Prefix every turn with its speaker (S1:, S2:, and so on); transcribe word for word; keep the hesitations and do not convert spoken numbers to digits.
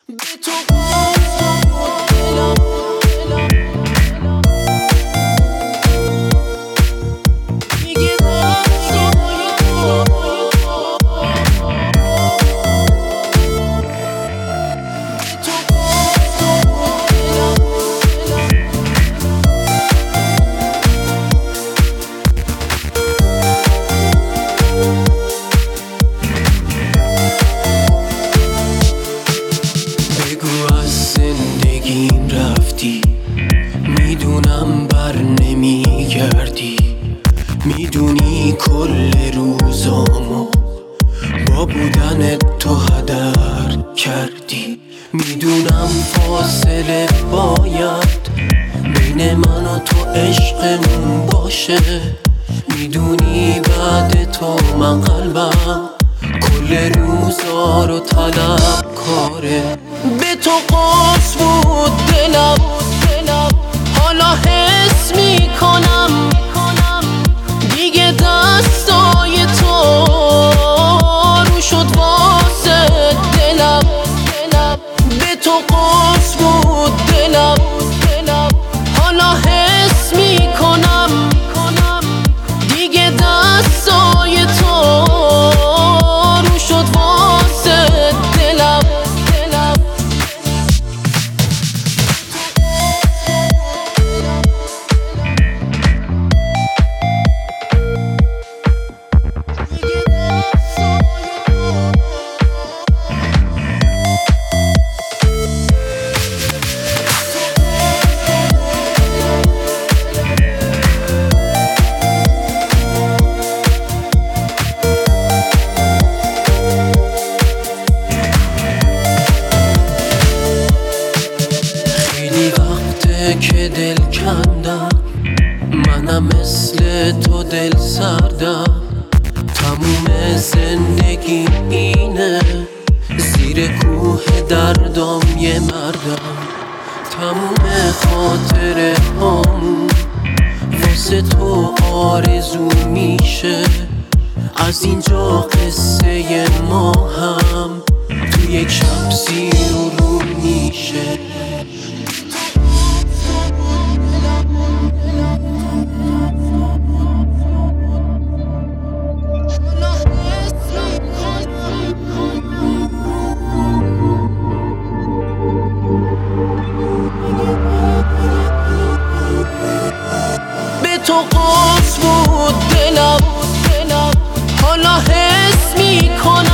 S1: به تو قسم دلم میگه دستای تو به تو قسم دلم بگو از زندگیم رفتی، میدونم بر نمیگردی، میدونی کل روزامو با بودن تو هدر کردی، میدونم فاصله باید بین من و تو عشقمون باشه، میدونی بعد تو من قلبم کل روزا رو طلب کاره. به تو قرص بود دلم، حالا حس میکنم دیگه دستای تو رو شد واسه دلم. به تو قرص بود دلم، حالا حس میکنم دیگه دستای تو رو شد واسه دلم. خیلی وقته که دل کندم، منم مثل تو دل سردم، تموم زندگی اینه زیر کوه دردام یه مردم، تموم خاطره هامون واسه تو آرزو میشه، از اینجا قصه ما هم تو یک شب زیر و رو میشه. به تو قرص بود دلم، حالا حس میکنم